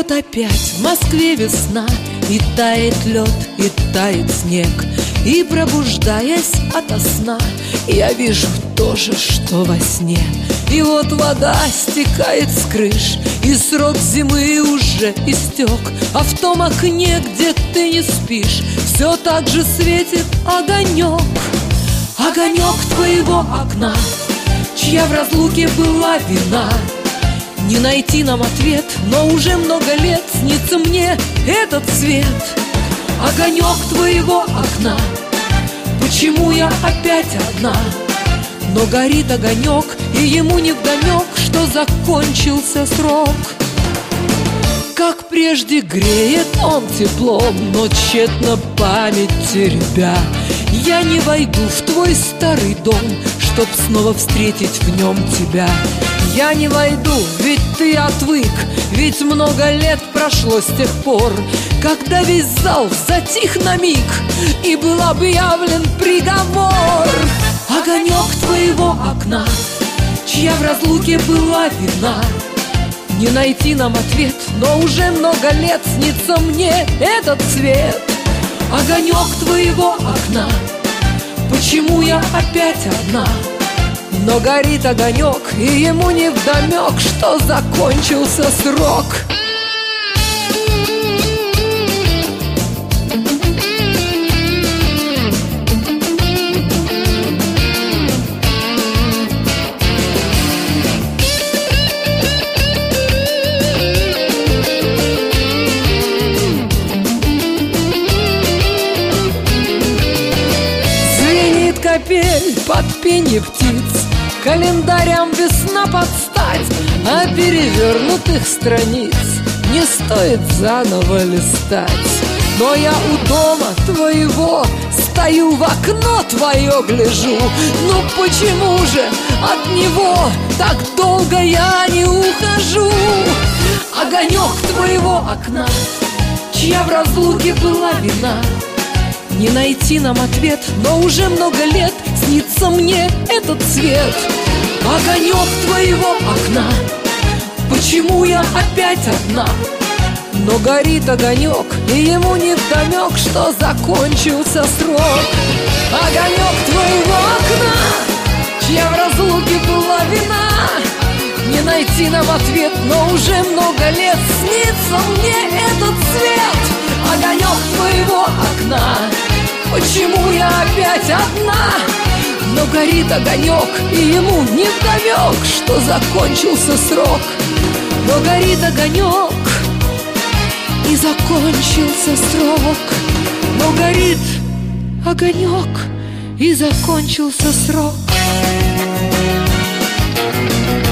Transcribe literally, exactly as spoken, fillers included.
вот опять в Москве весна, и тает лед, и тает снег, и, пробуждаясь ото сна, я вижу то же, что во сне. И вот вода стекает с крыш, и срок зимы уже истек, а в том окне, где ты не спишь, все так же светит огонек. Огонек твоего окна, чья в разлуке была вина. Не найти нам ответ, но уже много лет снится мне этот свет. Огонек твоего окна, почему я опять одна? Но горит огонек, и ему невдомек, что закончился срок. Как прежде греет он теплом, но тщетно память теребя, я не войду в твой старый дом, чтоб снова встретить в нем тебя. Я не войду, ведь ты отвык, ведь много лет прошло с тех пор, когда весь зал затих на миг, и был объявлен приговор. Огонек твоего окна, чья в разлуке была вина. Не найти нам ответ, но уже много лет снится мне этот цвет. Огонек твоего окна, почему я опять одна? Но горит огонек, и ему невдомек, что закончился срок. Звенит капель под пение птиц, календарям весна подстать, а перевернутых страниц не стоит заново листать. Но я у дома твоего стою, в окно твое гляжу. Ну почему же от него так долго я не ухожу? Огонек твоего окна, чья в разлуке была вина. Не найти нам ответ, но уже много лет снится мне этот цвет. Огонек твоего окна, почему я опять одна? Но горит огонек, и ему невдомек, что закончился срок. Огонек твоего окна, чья в разлуке была вина. Не найти нам ответ, но уже много лет снится мне этот цвет. Огонек твоего окна, почему я опять одна? Но горит огонек, и ему невдомек, что закончился срок. Но горит огонек, и закончился срок. Но горит огонек, и закончился срок.